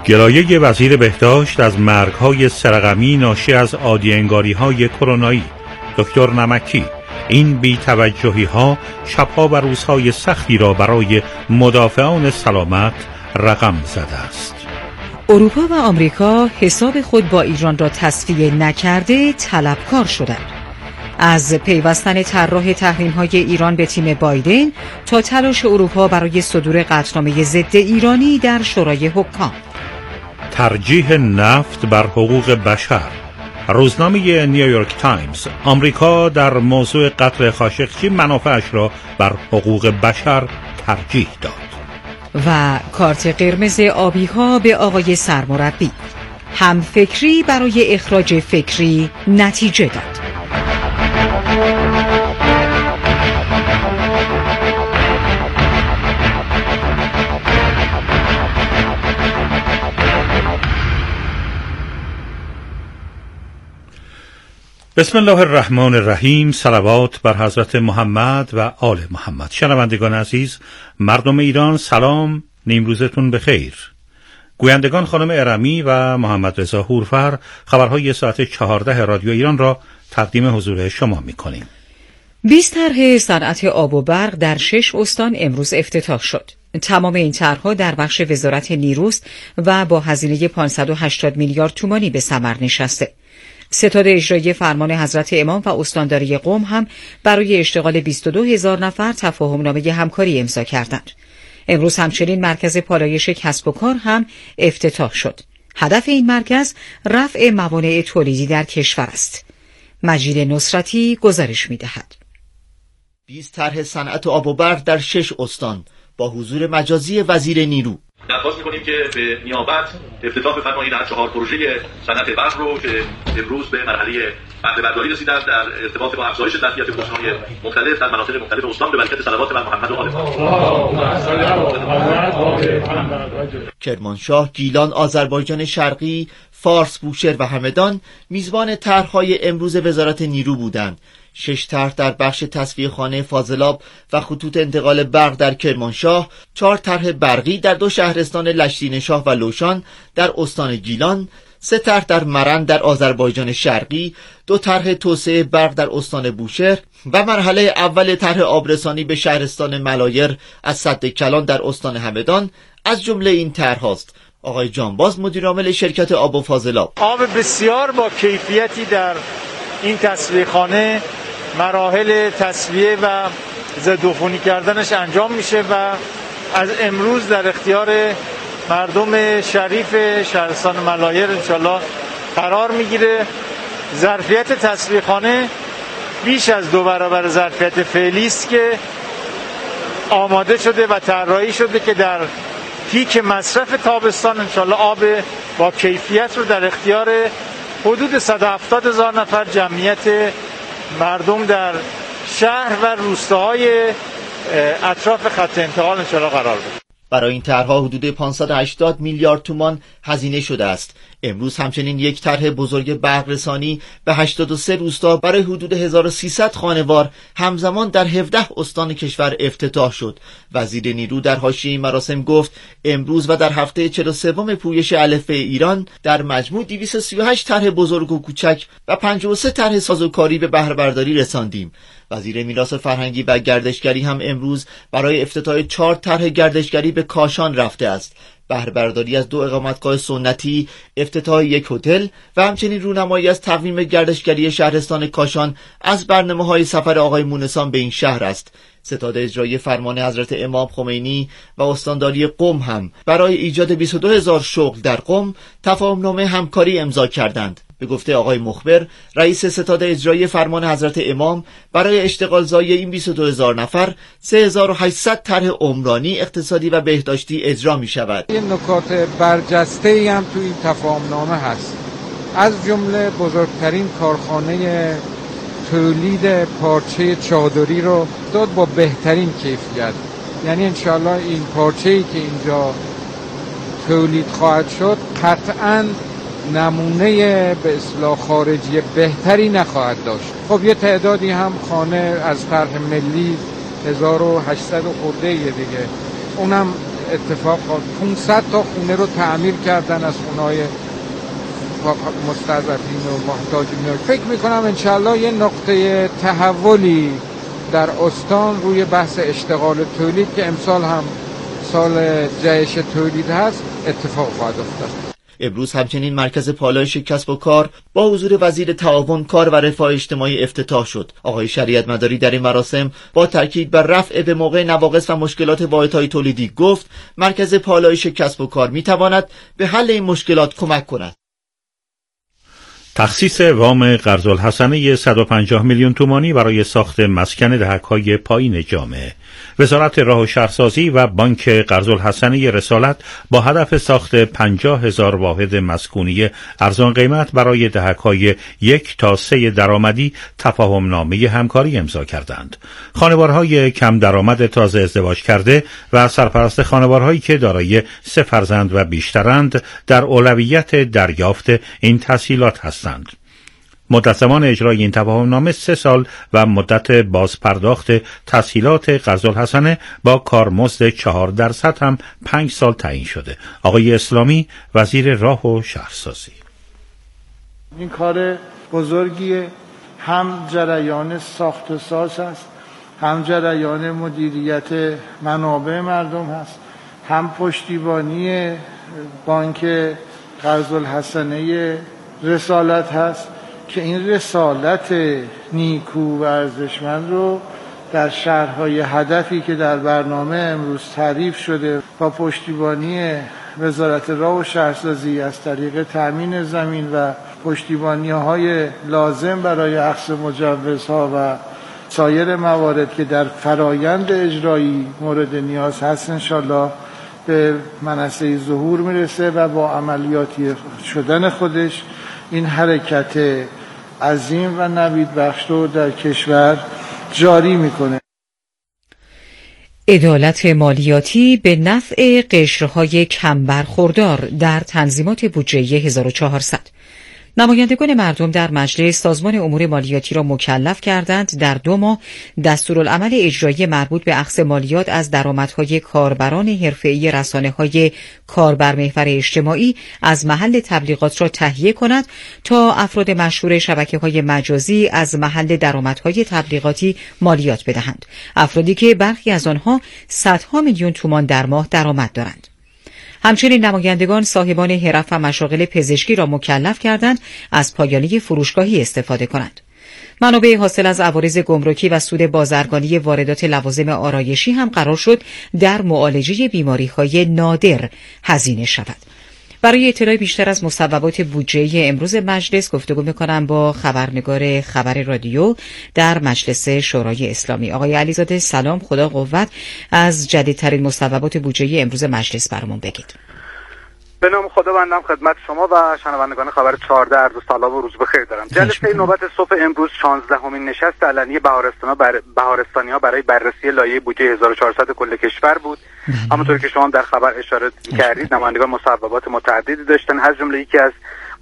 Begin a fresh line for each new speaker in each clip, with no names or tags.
گلایه وزیر بهداشت از مرگ‌های سرقمی ناشی از عادی انگاری‌های کرونایی. دکتر نمکی: این بی‌توجهی‌ها شب‌ها و روزهای سختی را برای مدافعان سلامت رقم زده است.
اروپا و آمریکا حساب خود با ایران را تصفیه نکرده طلبکار شدند. از پیوستن طراح تحریم‌های ایران به تیم بایدن تا تلاش اروپا برای صدور قطعنامه ضد ایرانی در شورای حکام.
ترجیح نفت بر حقوق بشر. روزنامه نیویورک تایمز: آمریکا در موضوع قتل خاشقچی منافعش را بر حقوق بشر ترجیح داد.
و کارت قرمز آبی‌ها به آقای سرمربی: هم فکری برای اخراج فکری نتیجه داد.
بسم الله الرحمن الرحیم. صلوات بر حضرت محمد و آل محمد. شنوندگان عزیز، مردم ایران، سلام، نیمروزتون بخیر. گویندگان خانم ارمی و محمد رضا هورفر خبرهای ساعت 14 رادیو ایران را تقدیم حضور شما می‌کنیم.
20 طرح صنعت آب و برق در 6 استان امروز افتتاح شد. تمام این طرح‌ها در بخش وزارت نیروست و با هزینه 580 میلیارد تومانی به ثمر نشسته. ستاد اجرایی فرمان حضرت امام و استانداری قم هم برای اشتغال 22,000 نفر تفاهمنامه همکاری امضا کردند. امروز همچنین مرکز پالایش کسب و کار هم افتتاح شد. هدف این مرکز رفع موانع تولیدی در کشور است. مجید نصرتی گزارش می‌دهد.
20 طرح صنعت آب و برق در 6 استان با حضور مجازی وزیر نیرو.
درخواست می‌کنیم که به نیابت افتتاح بفرمایید در 4 پروژه صنعت برق رو که امروز به مرحله بهره برداری رسیدند در ارتباط با افزایش ظرفیت پروژه‌های مختلف در مناطق مختلف استان به برکت صلوات بر محمد و آل محمد.
کرمانشاه، گیلان، آذربایجان شرقی، فارس، بوشهر و همدان میزبان طرح‌های امروز وزارت نیرو بودند. 6 طرح در بخش تصفیه خانه فاضلاب و خطوط انتقال برق در کرمانشاه، 4 طرح برقی در 2 شهرستان لشتینشاه و لوشان در استان گیلان، 3 طرح در مرند در آذربایجان شرقی، 2 طرح توسعه برق در استان بوشهر و مرحله اول طرح آبرسانی به شهرستان ملایر از سد کلان در استان همدان از جمله این طرح است. آقای جانباز، مدیر عامل شرکت آب و فاضلاب:
آب بسیار با کیفیتی در این تصفیه خانه، مراحل تصفیه و ضدعفونی کردنش انجام میشه و از امروز در اختیار مردم شریف شهرستان ملایر انشالله قرار میگیره. ظرفیت تصفیه خانه بیش از 2 برابر ظرفیت فعلی است که آماده شده و طراحی شده که در پیک مصرف تابستان انشالله آب با کیفیت رو در اختیار حدود 170,000 نفر جمعیت مردم در شهر و روستاهای اطراف خط انتقال انشالله قرار بده.
برای این طرح‌ها حدود 580 میلیارد تومان هزینه شده است. امروز همچنین یک طرح بزرگ برق رسانی به 83 روستا برای حدود 1300 خانوار همزمان در 17 استان کشور افتتاح شد. وزیر نیرو در حاشیه مراسم گفت امروز و در هفته 43 پویش الفبای ایران در مجموع 238 طرح بزرگ و کوچک و 53 طرح سازوکاری به بهره برداری رساندیم. وزیر میراث فرهنگی و گردشگری هم امروز برای افتتاح 4 طرح گردشگری به کاشان رفته است. بهره برداری از 2 اقامتگاه سنتی، افتتاح 1 هتل و همچنین رونمایی از تقویم گردشگری شهرستان کاشان از برنامه‌های سفر آقای مونسان به این شهر است. ستاد اجرایی فرمان حضرت امام خمینی و استانداری قم هم برای ایجاد 22,000 شغل در قم تفاهمنامه همکاری امضا کردند. به گفته آقای مخبر، رئیس ستاد اجرایی فرمان حضرت امام، برای اشتغالزایی این 22,000 نفر 3,800 طرح عمرانی، اقتصادی و بهداشتی اجرا می شود.
این نکات برجسته‌ای هم تو این تفاهمنامه هست، از جمله بزرگترین کارخانه تولید پارچه چادری رو داد با بهترین کیفیت. یعنی انشالله این پارچه‌ای که اینجا تولید خواهد شد قطعاً نمونه به اصطلاح خارجی بهتری نخواهد داشت. خب یه تعدادی هم خانه از طرح ملی 1800 خورده دیگه، اونم اتفاق 500 تا خونه رو تعمیر کردن از خونه‌های مستضعفین و محتاجین. فکر میکنم انشالله یه نقطه تحولی در استان روی بحث اشتغال تولید که امسال هم سال جهش تولید هست اتفاق خواهد افتاد.
امروز همچنین مرکز پالایش کسب و کار با حضور وزیر تعاون کار و رفاه اجتماعی افتتاح شد. آقای شریعت مداری در این مراسم با تاکید بر رفع به موقع نواقص و مشکلات واحدهای تولیدی گفت مرکز پالایش کسب و کار میتواند به حل این مشکلات کمک کند.
تخصیص وام قرض‌الحسنه 150 میلیون تومانی برای ساخت مسکن دهک‌های پایین جامعه. وزارت راه و شهرسازی و بانک قرض‌الحسنه رسالت با هدف ساخت 50,000 واحد مسکونی ارزان قیمت برای دهک‌های 1 تا 3 درآمدی تفاهمنامه همکاری امضا کردند. خانوارهای کم درآمد تازه ازدواج کرده و سرپرست خانوارهایی که دارای 3 فرزند و بیشترند در اولویت دریافت این تسهیلات هستند. مدت زمان اجرای این تفاهمنامه 3 سال و مدت بازپرداخت تسهیلات قرض‌الحسنه با کارمزد 4% هم 5 سال تعیین شده. آقای اسلامی وزیر راه و شهرسازی:
این کار بزرگیه، هم جریان ساخت و ساز هست، هم جریان مدیریت منابع مردم هست، هم پشتیبانی بانک قرض‌الحسنه رسالت هست که این رسالت نیکو و ارزشمند رو در شهرهای هدفی که در برنامه امروز تعریف شده با پشتیبانی وزارت راه و شهرسازی از طریق تأمین زمین و پشتیبانی‌های لازم برای اخذ مجوزها و سایر موارد که در فرایند اجرایی مورد نیاز هست انشالله به منصه ظهور میرسه و با عملیاتی شدن خودش این حرکت عظیم و نوید بخش رو در کشور جاری میکنه.
عدالت مالیاتی به نفع قشرهای کم برخوردار در تنظیمات بودجه 1400. نمایندگان مردم در مجلس سازمان امور مالیاتی را مکلف کردند در 2 ماه دستورالعمل اجرایی مربوط به اخذ مالیات از درآمدهای کاربران حرفه‌ای رسانه‌های کاربرمحور اجتماعی از محل تبلیغات را تهیه کند تا افراد مشهور شبکه‌های مجازی از محل درآمدهای تبلیغاتی مالیات بدهند، افرادی که برخی از آنها صدها میلیون تومان در ماه درآمد دارند. همچنین نمایندگان صاحبان حرف و مشاغل پزشکی را مکلف کردند از پایانه فروشگاهی استفاده کنند. منابع حاصل از عوارض گمرکی و سود بازرگانی واردات لوازم آرایشی هم قرار شد در معالجه بیماری‌های نادر هزینه شود. برای اطلاع بیشتر از مصوبات بودجه امروز مجلس گفتگو می‌کنم با خبرنگار خبر رادیو در مجلس شورای اسلامی. آقای علیزاده سلام، خدا قوت. از جدیدترین مصوبات بودجه امروز مجلس برامون بگید.
به نام خداوندم خدمت شما و شنوندگان خبر 14 عرض سلام و روز بخیر دارم. جلسه نوبت صبح امروز 16مین نشست علنی بهارستانی‌ها برای بررسی لایحه بودجه 1400 کل کشور بود. همونطور که شما در خبر اشاره کردید نمایندگان مصوبات متعددی داشتن، از جمله یکی از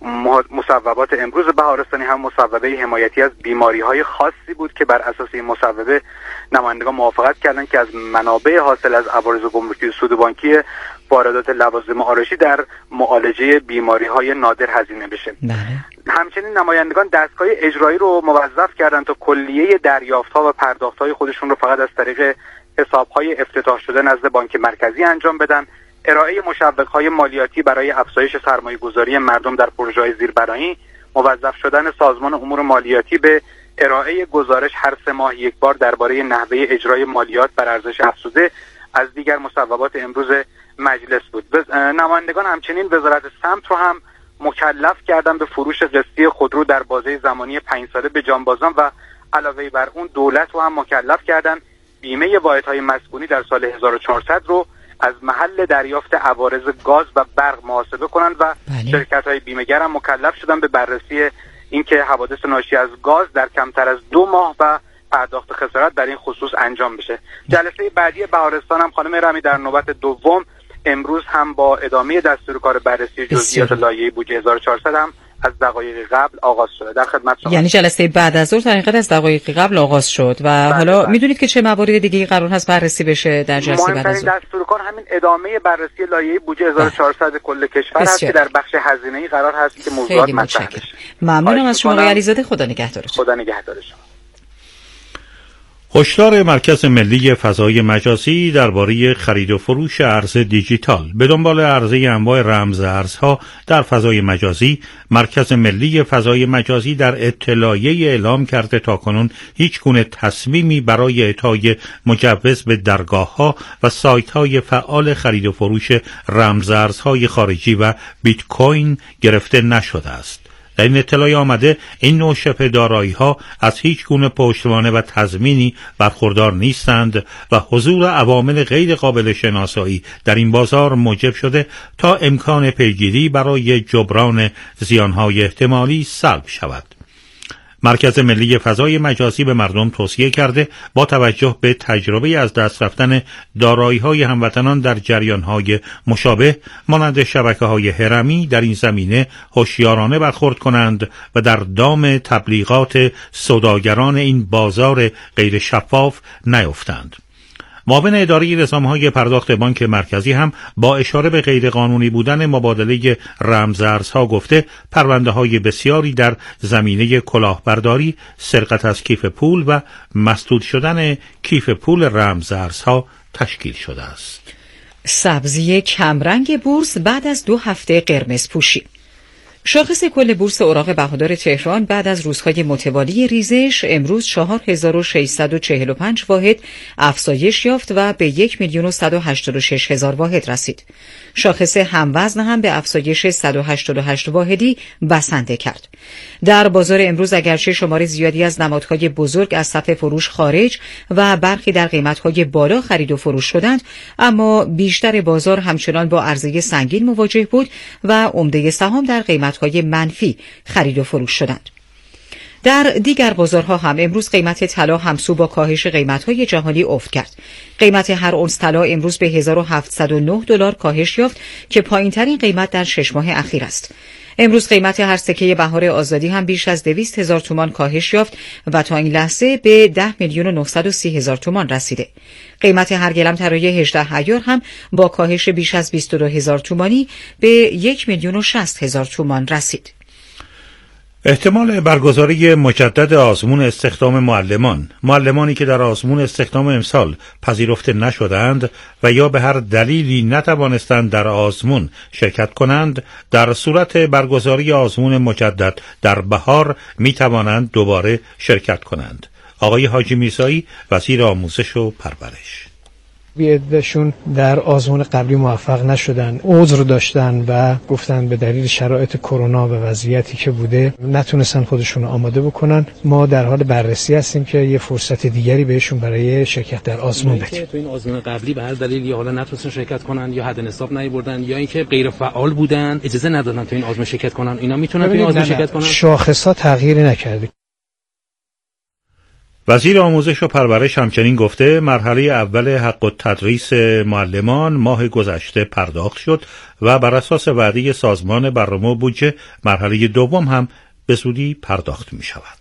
مصوبات امروز بهارستانی هم مصوبه حمایتی از بیماری‌های خاصی بود که بر اساس این مصوبه نمایندگان موافقت کردند که از منابع حاصل از عوارض گمرکی و سود بانکی واردات لوازم آرایشی در معالجه بیماری‌های نادر هزینه بشه. همچنین نمایندگان دستگاه اجرایی رو موظف کردند تا کلیه دریافت‌ها و پرداخت‌های خودشون رو فقط از طریق حساب‌های افتتاح شده نزد بانک مرکزی انجام بدن. ارائه مشوق‌های مالیاتی برای افزایش سرمایه‌گذاری مردم در پروژه‌های زیربنایی، موظف شدن سازمان امور مالیاتی به ارائه گزارش هر 3 ماه یک بار درباره نحوه اجرای مالیات بر ارزش افزوده از دیگر مصوبات امروز مجلس بود. نمایندگان همچنین وزارت سمت رو هم مکلف کردن به فروش قسطی خودرو در بازه زمانی 5 ساله به جانبازان و علاوه بر اون دولت رو هم مکلف کردن بیمه واحدهای مسکونی در سال 1400 رو از محل دریافت عوارض گاز و برق محاسبه کنند و شرکت‌های بیمه‌گر هم مکلف شدن به بررسی اینکه حوادث ناشی از گاز در کمتر از 2 ماه و پرداخت خسارت در این خصوص انجام بشه. جلسه بعدی بهارستان هم خانم رمی در نوبت دوم امروز هم با ادامه دستور کار بررسی جزئیات لایحه بودجه 1400 هم از دقایقی قبل آغاز شده. در خدمت شما.
یعنی جلسه بعد از ظهر در حقیقت از دقایقی قبل آغاز شد و حالا میدونید که چه موارد دیگه قرار هست بررسی بشه در جلسه بعد از ظهر؟
مهمترین دستورکار همین ادامه بررسی لایحه بودجه 1400 کل کشور هست که در بخش هزینه‌ای قرار هست که موضوعات مطرح بشه.
ممنونم از شما آقای علیزاده. خدا نگهدارتون.
خدا نگهدار شما.
هشدار مرکز ملی فضای مجازی درباره خرید و فروش ارز دیجیتال. به دنبال عرضه انواع رمز ارزها در فضای مجازی، مرکز ملی فضای مجازی در اطلاعیه اعلام کرده تاکنون هیچ گونه تصمیمی برای اعطای مجوز به درگاه‌ها و سایت‌های فعال خرید و فروش رمز ارزهای خارجی و بیت کوین گرفته نشده است. در این اطلاع آمده این نوع شبه دارایی‌ها از هیچ گونه پشتوانه و تضمینی برخوردار نیستند و حضور عوامل غیر قابل شناسایی در این بازار موجب شده تا امکان پیگیری برای جبران زیانهای احتمالی سلب شود. مرکز ملی فضای مجازی به مردم توصیه کرده با توجه به تجربه از دست رفتن دارایی‌های هموطنان در جریان‌های مشابه مانند شبکه‌های هرمی در این زمینه هوشیارانه برخورد کنند و در دام تبلیغات سوداگران این بازار غیر شفاف نیفتند. معاون اداره رسانه‌های پرداخت بانک مرکزی هم با اشاره به غیرقانونی بودن مبادله رمزارزها گفته پرونده‌های بسیاری در زمینه کلاهبرداری، سرقت از کیف پول و مسدود شدن کیف پول رمزارزها تشکیل شده است.
سبزی کمرنگ بورس بعد از 2 هفته قرمز پوشی. شاخص کل بورس اوراق بهادار تهران بعد از روزهای متوالی ریزش امروز 4645 واحد افزایش یافت و به 1,186,000 واحد رسید. شاخص هموزن هم به افزایش 188 واحدی بسنده کرد. در بازار امروز اگرچه شمار زیادی از نمادهای بزرگ از صف فروش خارج و برخی در قیمتهای بالا خرید و فروش شدند، اما بیشتر بازار همچنان با عرضه سنگین مواجه بود و عمده سهام در قیمتهای منفی خرید و فروش شدند. در دیگر بازارها هم امروز قیمت طلا همسو با کاهش قیمت‌های جهانی افت کرد. قیمت هر اونس طلا امروز به $1,709 کاهش یافت که پایین‌ترین قیمت در 6 ماه اخیر است. امروز قیمت هر سکه بهار آزادی هم بیش از 200,000 تومان کاهش یافت و تا این لحظه به 10,930,000 تومان رسیده. قیمت هر گلم طلای 18 ایار هم با کاهش بیش از 22,000 تومانی به 1,60,000 تومان رسید.
احتمال برگزاری مجدد آزمون استخدام معلمانی که در آزمون استخدام امسال پذیرفته نشدند و یا به هر دلیلی نتوانستند در آزمون شرکت کنند، در صورت برگزاری آزمون مجدد در بهار می توانند دوباره شرکت کنند. آقای حاجی میرزایی وزیر آموزش و پرورش:
عده‌شون در آزمون قبلی موفق نشدن، عذر داشتن و گفتن به دلیل شرایط کرونا و وضعیتی که بوده نتونستن خودشون رو آماده بکنن. ما در حال بررسی هستیم که یه فرصت دیگری بهشون برای شرکت در آزمون بدیم. تو این آزمون قبلی به هر دلیلی حالا نتونستن شرکت کنن یا حد نصاب نیاوردن یا اینکه غیر فعال بودن، اجازه ندادن تو این آزمون شرکت کنن، اینا میتونن تو این آزمون شرکت کنن. شاخص‌ها تغییری نکرده.
وزیر آموزش و پرورش همچنین گفته مرحله اول حق التدریس معلمان ماه گذشته پرداخت شد و بر اساس وعده سازمان برنامه بودجه مرحله دوم هم به زودی پرداخت می شود.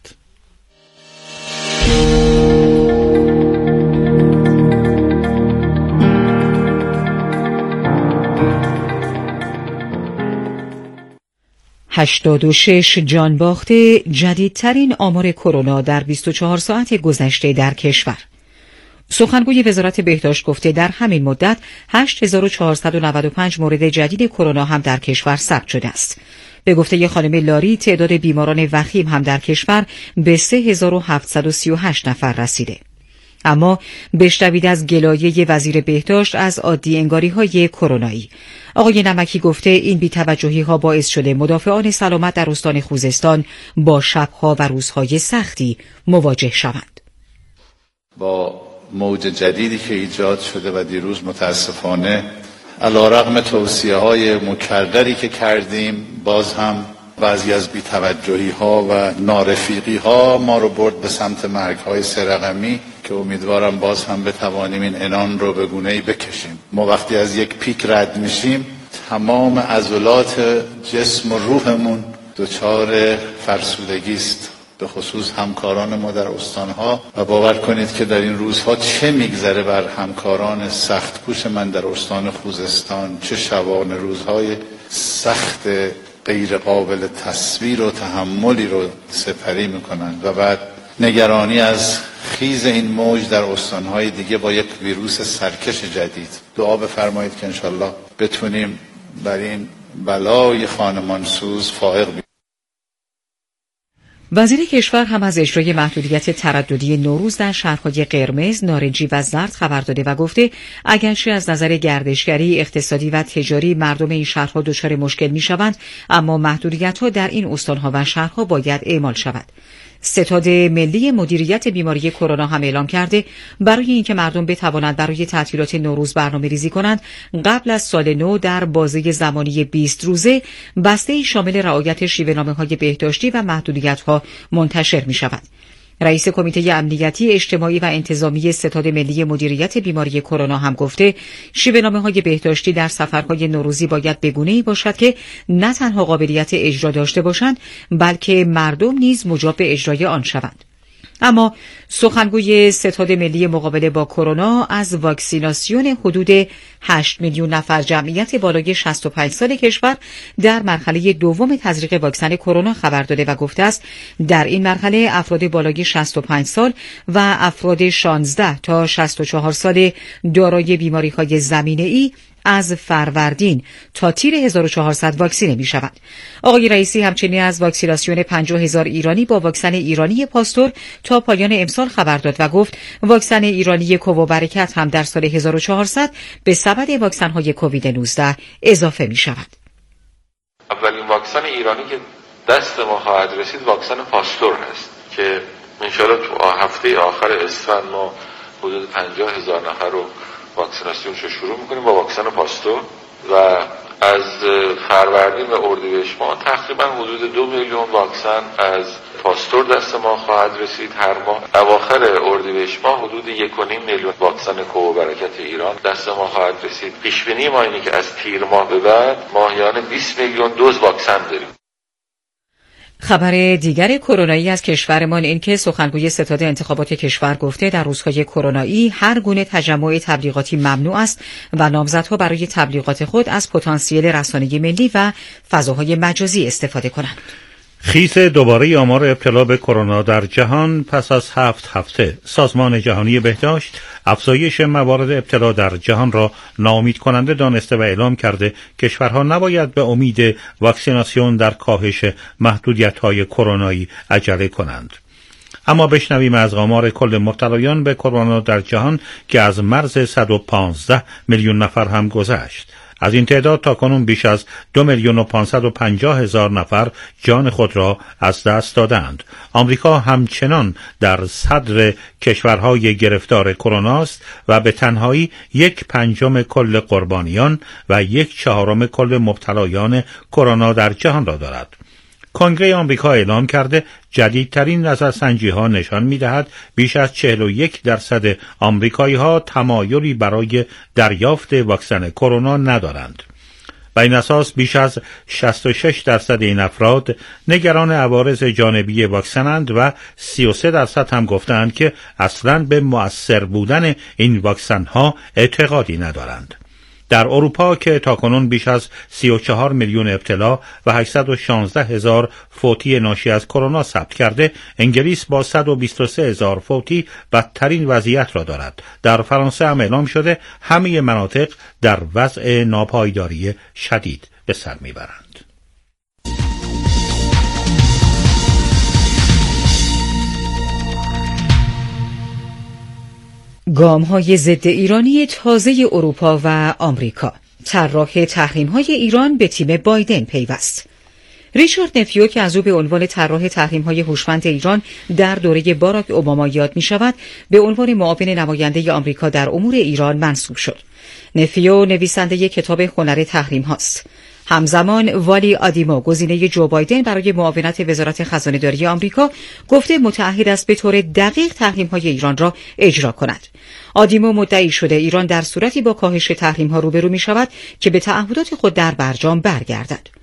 «86 جان باخته» جدیدترین آمار کرونا در 24 ساعت گذشته در کشور. سخنگوی وزارت بهداشت گفته در همین مدت 8495 مورد جدید کرونا هم در کشور ثبت شده است. به گفته خانم لاری تعداد بیماران وخیم هم در کشور به 3738 نفر رسیده. اما بشنوید از گلایه وزیر بهداشت از عادی انگاری‌های کرونایی. آقای نمکی گفته این بی‌توجهی‌ها باعث شده مدافعان سلامت در استان خوزستان با شب‌ها و روزهای سختی مواجه شوند.
با موج جدیدی که ایجاد شده و دیروز متاسفانه علیرغم توصیه‌های مکرری که کردیم باز هم بعضی از بی‌توجهی‌ها و نارفیقی‌ها ما رو برد به سمت مرگ‌های سه‌رقمی که امیدوارم باز هم بتوانیم این عنان رو به گونه‌ای بکشیم. ما وقتی از یک پیک رد میشیم تمام عضلات جسم و روحمون دچار فرسودگی است، به خصوص همکاران ما در استانها، و باور کنید که در این روزها چه میگذره بر همکاران سخت‌کوش من در استان خوزستان، چه شبانه روزهای سخت غیر قابل تصویر و تحملی رو سپری میکنند و بعد نگرانی از خیز این موج در استانهای دیگه با یک ویروس سرکش جدید. دعا بفرمایید که انشالله بتونیم بر این بلای خانمانسوز فائق باشیم.
وزیر کشور هم از اجرای محدودیت ترددی نوروز در شهرهای قرمز، نارنجی و زرد خبر داده و گفته اگرچه از نظر گردشگری، اقتصادی و تجاری مردم این شهرها دچار مشکل می‌شوند، اما محدودیت‌ها در این استان‌ها و شهرها باید اعمال شود. ستاد ملی مدیریت بیماری کرونا هم اعلام کرده برای اینکه مردم بتوانند برای تعطیلات نوروز برنامه‌ریزی کنند، قبل از سال نو در بازه زمانی 20 روزه بسته‌ای شامل رعایت شیوه‌نامه‌های بهداشتی و محدودیت‌ها منتشر می‌شود. رئیس کمیته امنیتی اجتماعی و انتظامی ستاد ملی مدیریت بیماری کرونا هم گفته شیوه‌نامه‌های بهداشتی در سفرهای نوروزی باید به گونه‌ای باشد که نه تنها قابلیت اجرا داشته باشند، بلکه مردم نیز مجاب به اجرای آن شوند. اما سخنگوی ستاد ملی مقابله با کرونا از واکسیناسیون حدود 8 میلیون نفر جمعیت بالای 65 سال کشور در مرحله دوم تزریق واکسن کرونا خبر داده و گفته است در این مرحله افراد بالای 65 سال و افراد 16 تا 64 سال دارای بیماری‌های زمینه‌ای از فروردین تا تیر 1400 واکسینه می شود. آقای رئیسی همچنین از واکسیناسیون 50,000 ایرانی با واکسن ایرانی پاستور تا پایان امسال خبر داد و گفت واکسن ایرانی کووبرکت هم در سال 1400 به سبد واکسن‌های کووید 19 اضافه می شود.
اولین واکسن ایرانی که دست ما خواهد رسید واکسن پاستور هست که انشاءالله تو هفته آخر اسفند ما حدود 50,000 نفر رو واکسیناسیونش رو شروع میکنیم با واکسن پاستور و از فروردین و اردیبهشت ماه تقریبا حدود 2 میلیون واکسن از پاستور دست ما خواهد رسید هر ماه. اواخر اردیبهشت ماه حدود 1.5 میلیون واکسن کووبرکت ایران دست ما خواهد رسید. پیش بینی ما اینه که از تیر ماه به بعد ماهیانه 20 میلیون دوز واکسن داریم.
خبر دیگر کرونایی از کشورمان این که سخنگوی ستاد انتخابات کشور گفته در روزهای کرونایی هر گونه تجمع تبلیغاتی ممنوع است و نامزدها برای تبلیغات خود از پتانسیل رسانه‌ای ملی و فضاهای مجازی استفاده کنند.
خیز دوباره آمار ابتلا به کرونا در جهان پس از 7 هفته. سازمان جهانی بهداشت افزایش موارد ابتلا در جهان را ناامید کننده دانسته و اعلام کرده کشورها نباید به امید واکسیناسیون در کاهش محدودیت‌های کرونایی عجله کنند. اما بشنویم از آمار کل مبتلایان به کرونا در جهان که از مرز 115 میلیون نفر هم گذشت. از این تعداد تاکنون بیش از 2,550,000 نفر جان خود را از دست دادند. آمریکا همچنان در صدر کشورهای گرفتار کرونا است و به تنهایی 1/5 کل قربانیان و 1/4 کل مبتلایان کرونا در جهان را دارد. کنگره آمریکا اعلام کرده جدیدترین نظرسنجی‌ها نشان می‌دهد بیش از 41% آمریکایی‌ها تمایلی برای دریافت واکسن کرونا ندارند. بر این اساس بیش از 66% این افراد نگران عوارض جانبی واکسنند و 33% هم گفتند که اصلاً به مؤثر بودن این واکسن‌ها اعتقادی ندارند. در اروپا که تاکنون بیش از 34 میلیون ابتلا و 816,000 فوتی ناشی از کرونا ثبت کرده، انگلیس با 123,000 فوتی بدترین وضعیت را دارد. در فرانسه هم اعلام شده همه مناطق در وضع ناپایداری شدید به سر میبرند.
گام‌های ضد ایرانی تازه اروپا و آمریکا. طراح تحریم‌های ایران به تیم بایدن پیوست. ریچارد نفیو که از او به عنوان طراح تحریم‌های هوشمند ایران در دوره باراک اوباما یاد می‌شود، به عنوان معاون نماینده آمریکا در امور ایران منصوب شد. نفیو نویسنده کتاب هنر تحریم هاست. همزمان والی آدیمو گزینه جو بایدن برای معاونت وزارت خزانه‌داری آمریکا گفته متعهد است به طور دقیق تحریم‌های ایران را اجرا کند. آدیمو مدعی شده ایران در صورتی با کاهش تحریم‌ها روبرو می‌شود که به تعهدات خود در برجام برگردد.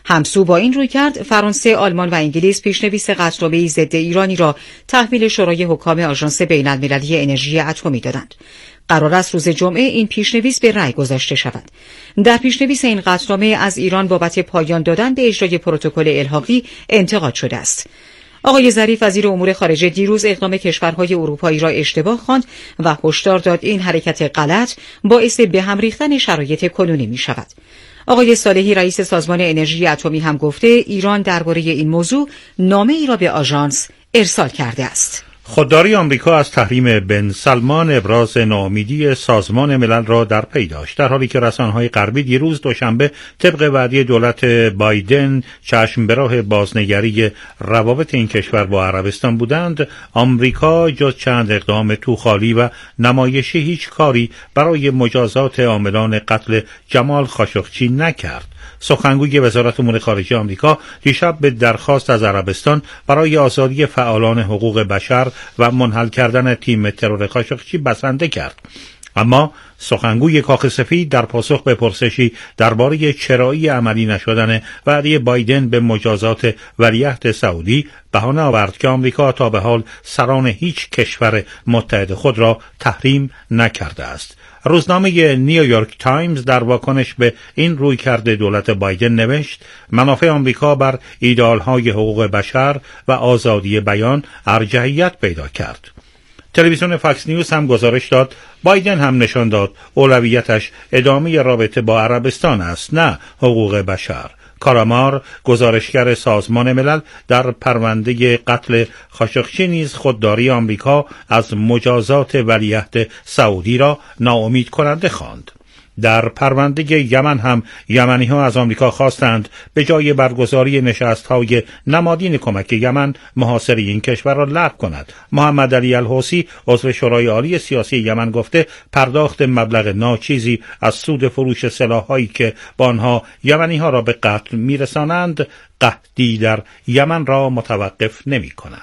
همسو با این رویکرد، فرانسه، آلمان و انگلیس پیشنویس قطعنامه‌ای ضد ایرانی را تحویل شورای حکام آژانس بین‌المللی انرژی اتمی دادند. قرار است روز جمعه این پیشنویس به رأی گذاشته شود. در پیشنویس این قطعنامه از ایران بابت پایان دادن به اجرای پروتکل الحاقی انتقاد شده است. آقای ظریف وزیر امور خارجه دیروز اقدام کشورهای اروپایی را اشتباه خواند و هشدار داد این حرکت غلط باعث به هم ریختن شرایط کنونی می شود. آقای صالحی رئیس سازمان انرژی اتمی هم گفته ایران درباره این موضوع نامه ای را به آژانس ارسال کرده است.
خودداری آمریکا از تحریم بن سلمان ابراز ناامیدی سازمان ملل را در پی داشت، در حالی که رسانه‌های غربی دیروز دوشنبه طبق وعده دولت بایدن چشم به راه بازنگری روابط این کشور با عربستان بودند. آمریکا جز چند اقدام توخالی و نمایشی هیچ کاری برای مجازات عاملان قتل جمال خاشقچی نکرد. سخنگوی وزارت امور خارجه آمریکا دیشب به درخواست از عربستان برای آزادی فعالان حقوق بشر و منحل کردن تیم ترور خاشقچی بسنده کرد. اما سخنگوی کاخ سفید در پاسخ به پرسشی درباره چرایی عملی نشدن وعده بایدن به مجازات ولیعهد سعودی بهانه آورد که آمریکا تا به حال سران هیچ کشور متحد خود را تحریم نکرده است. روزنامه نیویورک تایمز در واکنش به این رویکرد دولت بایدن نوشت منافع آمریکا بر ایدئال‌های حقوق بشر و آزادی بیان ارجحیت پیدا کرد. تلویزیون فاکس نیوز هم گزارش داد بایدن هم نشان داد اولویتش ادامه رابطه با عربستان است، نه حقوق بشر. کارامار گزارشگر سازمان ملل در پرونده قتل خاشقچی نیز خودداری آمریکا از مجازات ولیعهد سعودی را ناامید کننده خواند. در پرونده یمن هم یمنی‌ها از آمریکا خواستند به جای برگزاری نشست‌های نمادین کمک یمن محاصره این کشور را لغو کند. محمد علی الحوثی عضو شورای عالی سیاسی یمن گفته پرداخت مبلغ ناچیزی از سود فروش سلاح‌هایی که با آنها یمنی‌ها را به قتل می‌رسانند قحطی در یمن را متوقف نمی‌کند.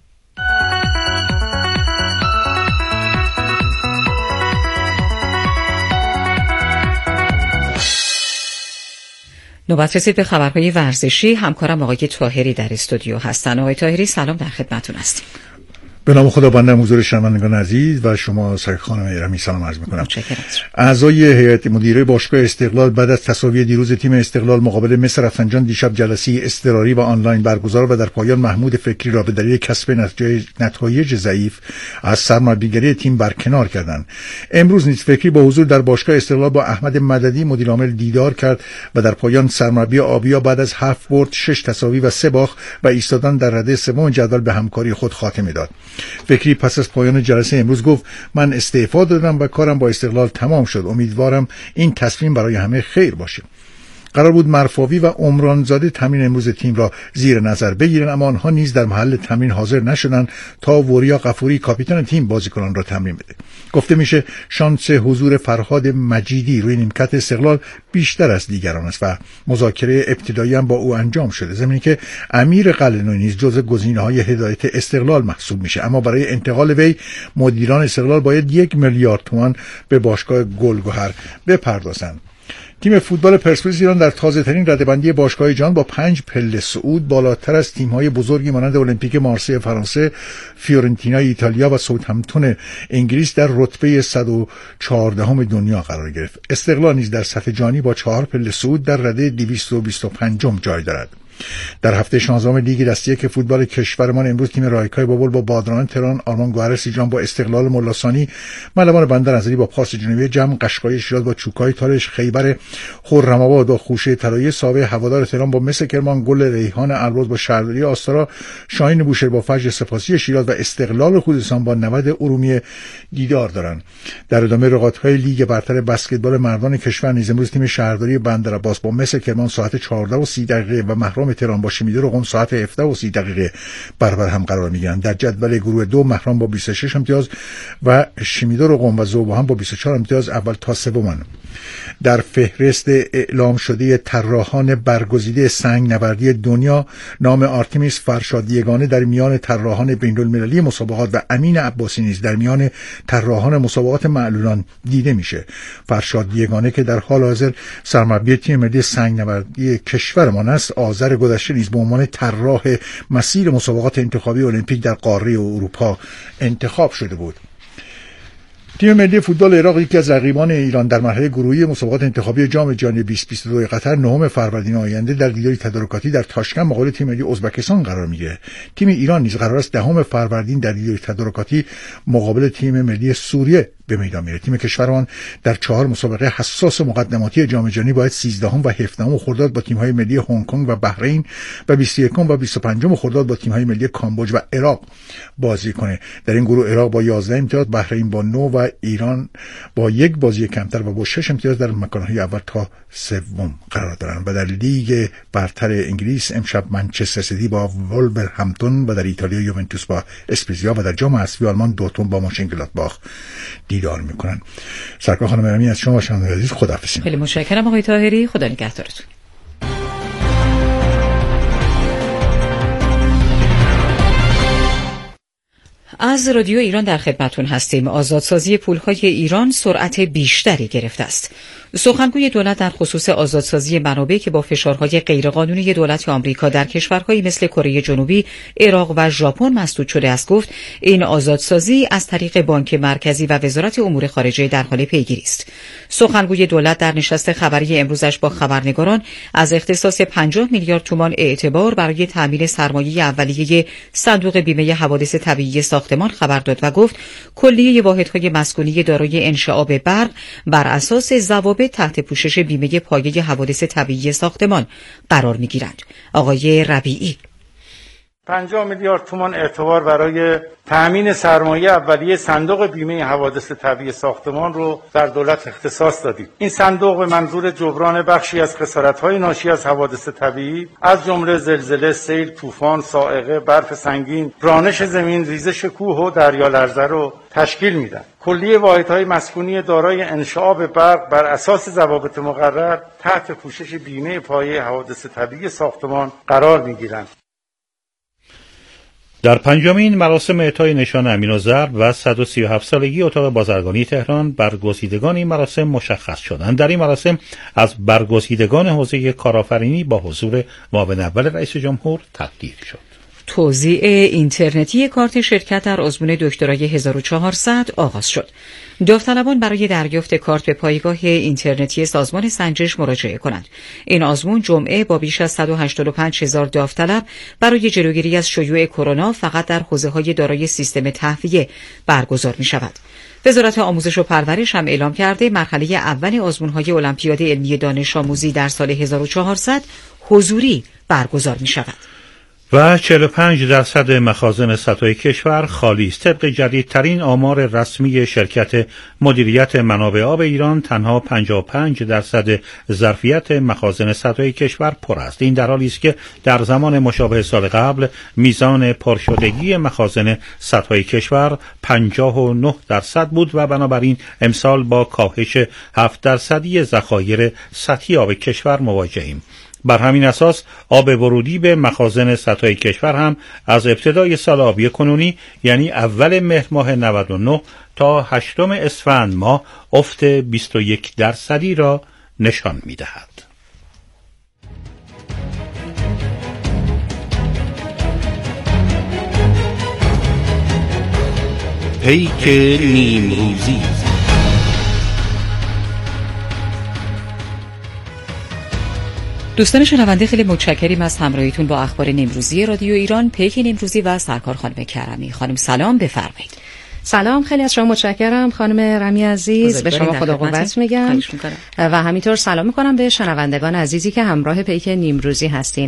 نوبت رسید به خبرهای ورزشی. همکارم آقای طاهری در استودیو هستن. آقای طاهری سلام، در خدمتتون هستیم.
به نام خدا بنده حضور شنوندگان عزیز و شما سرکار خانم ایرانی سلام عرض می‌کنم. اعضای هیئت مدیره باشگاه استقلال بعد از تساوی دیروز تیم استقلال مقابل مصر رفسنجان دیشب جلسه اضطراری و آنلاین برگزار و در پایان محمود فکری را به دلیل کسب نتایج ضعیف از سرمربیگری تیم برکنار کردند. امروز نیز فکری با حضور در باشگاه استقلال با احمد مددی مدیر عامل دیدار کرد و در پایان سرمربی آبیا بعد از 7 برد 6 تساوی و 3 باخت و ایستادن در رده سوم جدول به همکاری خود خاتمه داد. فکری پس از پایان جلسه امروز گفت من استعفا دادم و کارم با استقلال تمام شد. امیدوارم این تصمیم برای همه خیر باشه. قرار بود مرفاوی و عمرانزاده تمرین امروز تیم را زیر نظر بگیرن، اما آنها نیز در محل تمرین حاضر نشدند تا وریا غفوری کاپیتان تیم بازیکنان را تمرین بده. گفته میشه شانس حضور فرهاد مجیدی روی نیمکت استقلال بیشتر از دیگران است و مذاکره ابتدایی هم با او انجام شده، زمینی که امیر قلعه‌نویی نیز جزو گزینه‌های هدایت استقلال محسوب میشه، اما برای انتقال وی مدیران استقلال باید 1 میلیارد تومان به باشگاه گلگهر بپردازند. تیم فوتبال پرسپولیس ایران در تازه‌ترین رده‌بندی باشگاه جهان با 5 پله صعود بالاتر از تیم‌های بزرگی مانند المپیک مارسی فرانسه، فیورنتینا ایتالیا و ساوثهمپتون انگلیس در رتبه 114 دنیا قرار گرفت. استقلال نیز در صف جهانی با 4 پله صعود در رده 225 جای دارد. در هفته 16 لیگ دستی که فوتبال کشورمان امروز تیم رایکای بابل با بادران تهران، آرمان گوهر سیجان با استقلال ملاثانی، ملوان بندرنظری با پاس جنوبی جمع، قشقایی شیراز با چوکای تالش، خیبر خرم‌آباد با خوشه طلایه، ساوه هوادار تهران با مس کرمان، گل ریحان البرز با شهرداری آستارا، شاهین بوشهر با فجر سپاسی شیراز و استقلال خوزستان با 90 ارومیه دیدار دارند. در ادامه رقابت‌های لیگ برتر بسکتبال مردان کشور نیز امروز تیم شهرداری بندرعباس با مس کرمان ساعت 14:30 و مهراب اهرام تهران با شمیدار قم ساعت 17:30 برابر هم قرار میگیرند. در جدول گروه 2 مهران با 26 امتیاز و شمیدار قم و ذوب هم با 24 امتیاز اول تا سومن. در فهرست اعلام شده طراحان برگزیده سنگ نوردی دنیا نام آرتمیس فرشاد یگانه در میان طراحان بین‌المللی مسابقات و امین عباسی نیز در میان طراحان مسابقات معلولان دیده میشه. فرشاد یگانه که در حال حاضر سرمربی تیم ملی سنگ نوردی کشورمان است، آذر گذشته نیز به عنوان طراح مسیر مسابقات انتخابی المپیک در قاره اروپا انتخاب شده بود. تیم ملی فوتبال عراق یکی از رقیبان ایران در مرحله گروهی مسابقات انتخابی جام جهانی 2022 قطر 9 فروردین آینده در دیداری تدارکاتی در تاشکند مقابل تیم ملی ازبکستان قرار میگیره. تیم ایران نیز قرار است 10 فروردین در دیداری تدارکاتی مقابل تیم ملی سوریه به میدان میره. تیم کشورمان در 4 مسابقه حساس مقدماتی جام جهانی باید 13 و 17 خرداد با تیم‌های ملی هنگ کنگ و بحرین و 21 و 25 خرداد با تیم‌های ملی کامبوج و عراق بازی کنه. در این گروه عراق با 11 امتیاز، بحرین با 9 و ایران با 1 بازی کمتر و با 6 امتیاز در مکان‌های اول تا سوم قرار دارند. و در لیگ برتر انگلیس امشب منچستر سیتی با ولورهمپتون و در ایتالیا یوونتوس با اسپزیا و در جام حذفی آلمان دورتموند با مونشنگلادباخ دیدار میکنن. سرکار خانم ارمی از شما شنوندگان عزیز خداحافظی.
خیلی متشکرم آقای طاهری، خدا نگهدارتون. از رادیو ایران در خدمتتون هستیم. آزادسازی پولهای ایران سرعت بیشتری گرفته است. سخنگوی دولت در خصوص آزادسازی منابع که با فشارهای غیرقانونی دولت آمریکا در کشورهایی مثل کره جنوبی، عراق و ژاپن مسدود شده است گفت این آزادسازی از طریق بانک مرکزی و وزارت امور خارجه در حال پیگیری است. سخنگوی دولت در نشست خبری امروزش با خبرنگاران از اختصاص 50 میلیارد تومان اعتبار برای تامین سرمایه اولیه صندوق بیمه حوادث طبیعی ساختمان خبر داد و گفت کلیه واحدهای مسکونی دارای انشعاب برق بر اساس ضوابط تحت پوشش بیمه پایه حوادث طبیعی ساختمان قرار می‌گیرند. آقای ربیعی
50 میلیارد تومان اعتبار برای تأمین سرمایه اولیه صندوق بیمه حوادث طبیعی ساختمان رو در دولت اختصاص دادیم. این صندوق به منظور جبران بخشی از خسارت‌های ناشی از حوادث طبیعی از جمله زلزله، سیل، طوفان، صاعقه، برف سنگین، رانش زمین، ریزش کوه و دریالرزه رو تشکیل میدن. کلیه واحدهای مسکونی دارای انشعاب برق بر اساس ضوابط مقرر تحت پوشش بیمه پایه حوادث طبیعی ساختمان قرار میگیرند.
در پنجمین مراسم اعطای نشان امین الضرب و 137 سالگی اتاق بازرگانی تهران برگزیدگان این مراسم مشخص شدند. در این مراسم از برگزیدگان حوزه کارآفرینی با حضور معاون اول رئیس جمهور تقدیر شد.
توزیع اینترنتی کارت شرکت در آزمون دکترای 1400 آغاز شد. داوطلبان برای دریافت کارت به پایگاه اینترنتی سازمان سنجش مراجعه کنند. این آزمون جمعه با بیش از 185,000 داوطلب برای جلوگیری از شیوع کرونا فقط در حوزه‌های دارای سیستم تهویه برگزار می‌شود. وزارت آموزش و پرورش هم اعلام کرده مرحله اول آزمون‌های المپیاد علمی دانش آموزی در سال 1400 حضوری برگزار می‌شود.
و 45% مخازن سطح کشور خالی است. طبق جدیدترین آمار رسمی شرکت مدیریت منابع آب ایران تنها 55% ظرفیت مخازن سطح کشور پر است. این در حالی است که در زمان مشابه سال قبل میزان پرشدگی مخازن سطح کشور 59% بود و بنابراین امسال با کاهش 7% ذخایر سطحی آب کشور مواجهیم. بر همین اساس آب ورودی به مخازن سطح کشور هم از ابتدای سال آبی کنونی یعنی اول مهر ماه 99 تا 8 اسفند ماه افت 21% را نشان می‌دهد.
پیک نیمروزی.
دوستان شنونده خیلی متشکریم از همراهیتون با اخبار نیمروزی رادیو ایران. پیک نیمروزی و سرکار خانم کرمی. خانم سلام، بفرمایید.
سلام، خیلی از شما متشکرم خانم رمی عزیز، به شما خدا قوت میگم و همینطور سلام میکنم به شنوندگان عزیزی که همراه پیک نیمروزی هستین.